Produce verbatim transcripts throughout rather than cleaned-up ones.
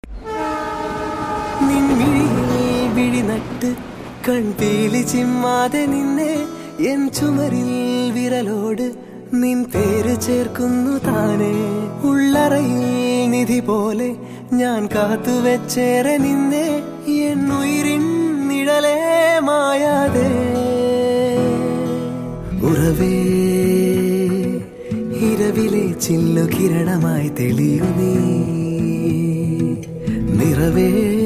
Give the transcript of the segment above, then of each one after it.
വിഴിനട്ട് കൺപീലി ചിമ്മാതെ നിന്നെ എൻ ചുമരിൽ വിരലോട് നിൻ പേര് ചേർക്കുന്നു താനേ. ഉള്ളറയിൽ നിധി പോലെ ഞാൻ കാത്തുവെച്ചേറെ നിന്നെ എൻ ഉയിരിൻ നിഴലേ മായാതെ. ഉറവേ ഇരവിലെ ചില്ലു കിരണമായി തെളിയു നീ. നിറവേ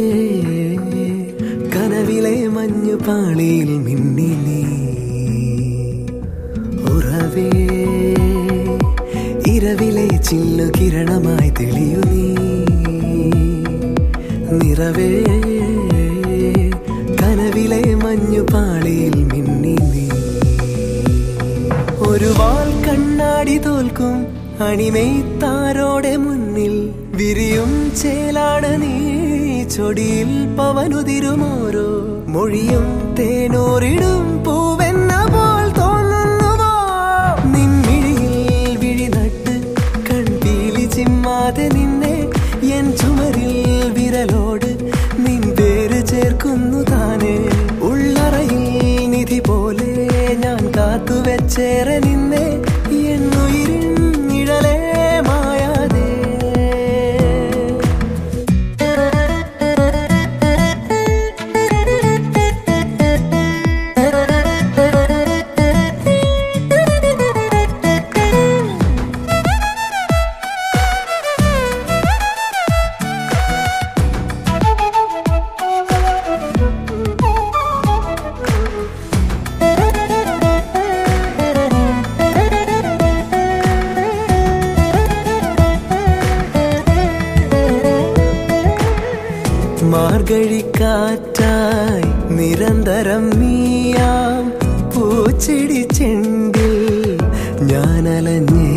കനവിലെ മഞ്ഞു പാളിയിൽ മിന്നി നീ. ഉറവേ ഇരവിലെ ചില്ലു കിരണമായി തെളിയു നീ. നിറവേ കനവിലെ മഞ്ഞു പാളിയിൽ മിന്നി നീ. ഒരു വാൽ കണ്ണാടി തോൽക്കും അണിമെയ്ത്താരോടെ മുന്നിൽ വിരിയും ചേലാണ് നീ. ചൊടിയിൽ പവനുതിരുമോരോ മൊഴിയും തേനോറിടും പൂവെന്ന പോൽ തോന്നുന്നുവോ. നിൻമിഴിയിൽ വിഴിനട്ട് കൺപീലി ചിമ്മാതെ നിന്നെ എൻ ചുമരിൽ വിരലോട് നിൻ പേര് ചേർക്കുന്നു താനേ. ഉള്ളറയിൽ നിധി പോലെ ഞാൻ കാത്തുവെച്ചേറെ നിന്നെ എൻ ഉയിരിൻ നിഴലേ മായാതെ. മാർഗഴിക്കാറ്റായി നിരന്തരം നീയാം പൂച്ചെടി ചെണ്ടിൽ ഞാനലഞ്ഞേ.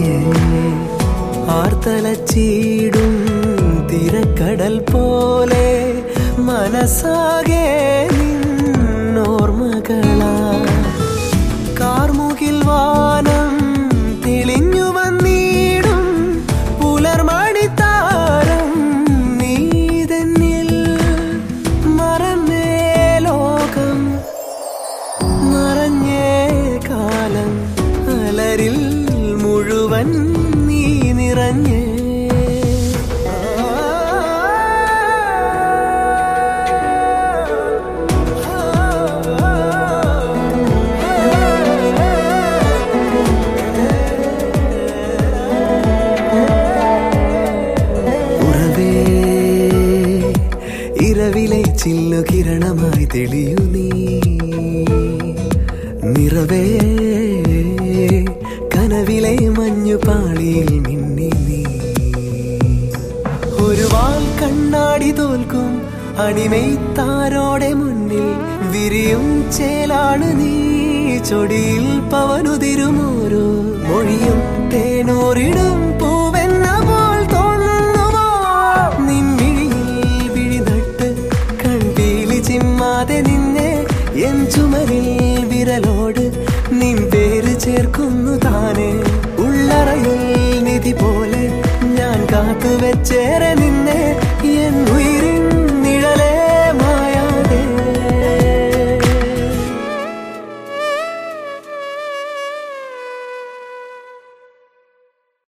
ആർത്തലച്ചീടും തിരക്കടൽ പോലെ മനസ്സാകെ നിന്നോർമ്മകളാ. കാർമുകിൽ വാനം തെളിഞ്ഞു വന്നിടും പുലർമണിത്താരം നീ തന്നിൽ. മറന്നേ ലോകം മറഞ്ഞേ കാലം അലരിൽ മുഴുവൻ നീ നിറഞ്ഞേ. ഇരവിലെ ചില്ലു കിരണമായി തെളിയു നീ. നിറവേ കനവിലെ മഞ്ഞു പാളിയിൽ മിന്നി നീ. ഒരു വാൽ കണ്ണാടി തോൽക്കും അണിമെയ്ത്താരോടെ മുന്നിൽ വിരിയും ചേലാണ് നീ. ചൊടിയിൽ പവനുതിരുമോരോ മൊഴിയും തേനോറിടും പൂവെന്ന പോൽ തോന്നുന്നുവോ. നിൻമിഴിയിൽ വിഴിനട്ട് കൺപീലി ചിമ്മാതെ നിന്നെ എൻ ചുമരിൽ വിരലോട് നിൻ പേര് ചേർക്കുന്നു താനേ. ഉള്ളറയിൽ നിധി പോലെ ഞാൻ കാത്തുവെച്ചേറെ